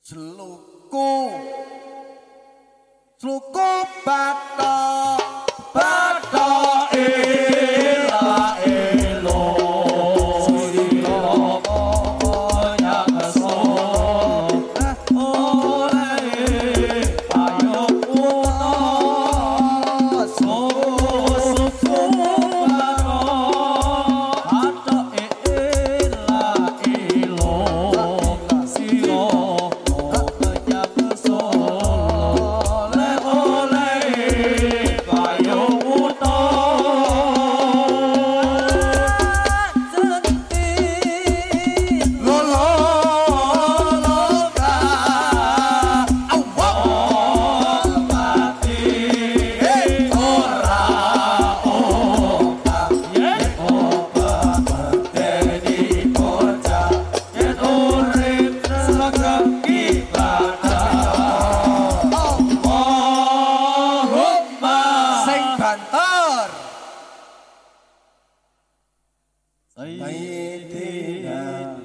Sluku Sluku batok batok ela elo sira moya kesol oleh ayo kuno suku batok batok ela elo sira Sayyidina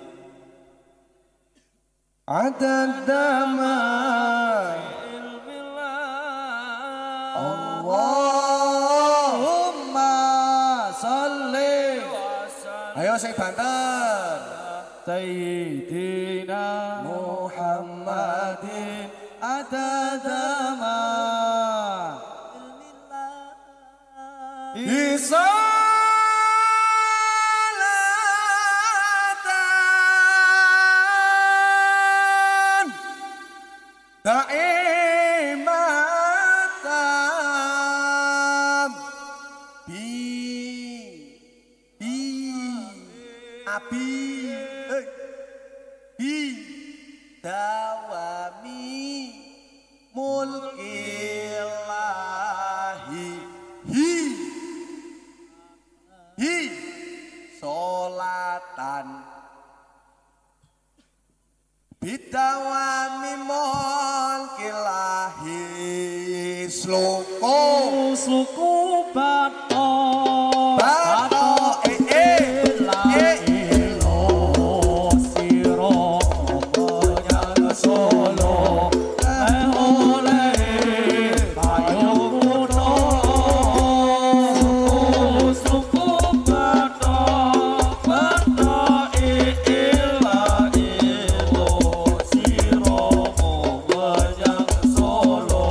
adad damai Allahumma salli ayo sing banter Sayyidina Muhammadin adad damai Isa Daimatan bi dawami mulkillahi hi solatan bidawami mulkillahi sluku batok batok ela elo sira moya solo oleh ayo kuno suku batok batok ela elo sira moya solo